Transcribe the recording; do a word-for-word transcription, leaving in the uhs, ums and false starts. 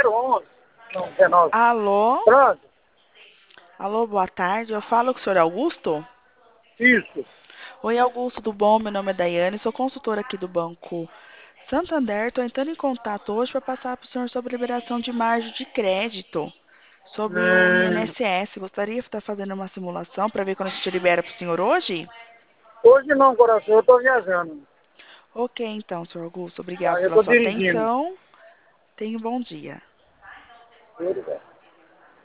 zero onze. Não, dezenove. Alô? Pronto. Alô, boa tarde. Eu falo com o senhor Augusto? Isso. Oi, Augusto, tudo bom? Meu nome é Daiane, sou consultora aqui do Banco Santander. Estou entrando em contato hoje para passar para o senhor sobre liberação de margem de crédito, sobre o Hum, I N S S. Gostaria de estar fazendo uma simulação para ver quando a gente libera para o senhor hoje? hoje não, coração, eu estou viajando. Ok, então, senhor Augusto, Tá, obrigado eu pela estou sua dirigindo. atenção. Tenha um bom dia. Tudo bem.